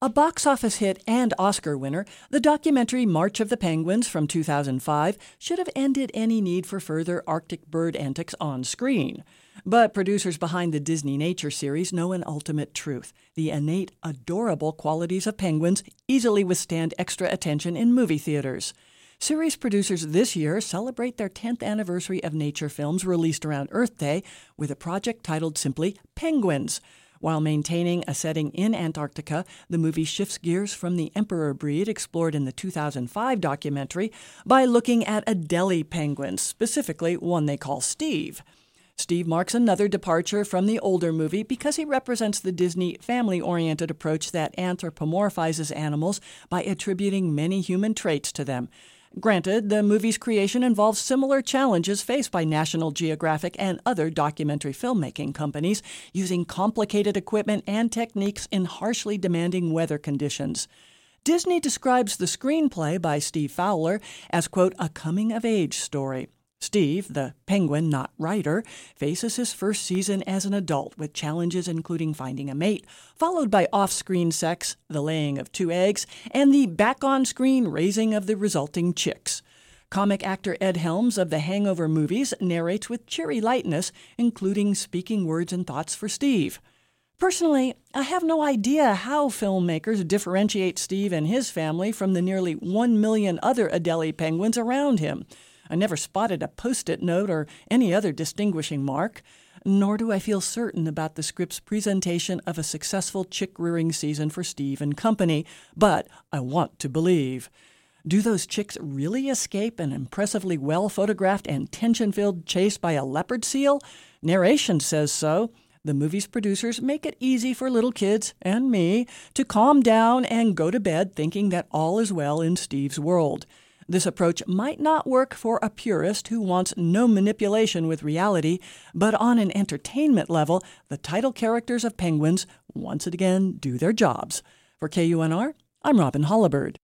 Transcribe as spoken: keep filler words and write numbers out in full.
A box office hit and Oscar winner, the documentary March of the Penguins from two thousand five should have ended any need for further Arctic bird antics on screen. But producers behind the Disney Nature series know an ultimate truth. The innate, adorable qualities of penguins easily withstand extra attention in movie theaters. Series producers this year celebrate their tenth anniversary of nature films released around Earth Day with a project titled simply Penguins. While maintaining a setting in Antarctica, the movie shifts gears from the emperor breed explored in the two thousand five documentary by looking at Adelie penguins, specifically one they call Steve. Steve marks another departure from the older movie because he represents the Disney family-oriented approach that anthropomorphizes animals by attributing many human traits to them. Granted, the movie's creation involves similar challenges faced by National Geographic and other documentary filmmaking companies using complicated equipment and techniques in harshly demanding weather conditions. Disney describes the screenplay by Steve Fowler as, quote, a coming-of-age story. Steve, the penguin, not writer, faces his first season as an adult with challenges including finding a mate, followed by off-screen sex, the laying of two eggs, and the back-on-screen raising of the resulting chicks. Comic actor Ed Helms of the Hangover movies narrates with cheery lightness, including speaking words and thoughts for Steve. Personally, I have no idea how filmmakers differentiate Steve and his family from the nearly one million other Adelie penguins around him. I never spotted a post-it note or any other distinguishing mark, nor do I feel certain about the script's presentation of a successful chick-rearing season for Steve and company, but I want to believe. Do those chicks really escape an impressively well-photographed and tension-filled chase by a leopard seal? Narration says so. The movie's producers make it easy for little kids, and me, to calm down and go to bed thinking that all is well in Steve's world. This approach might not work for a purist who wants no manipulation with reality, but on an entertainment level, the title characters of Penguins once again do their jobs. For K U N R, I'm Robin Hollibird.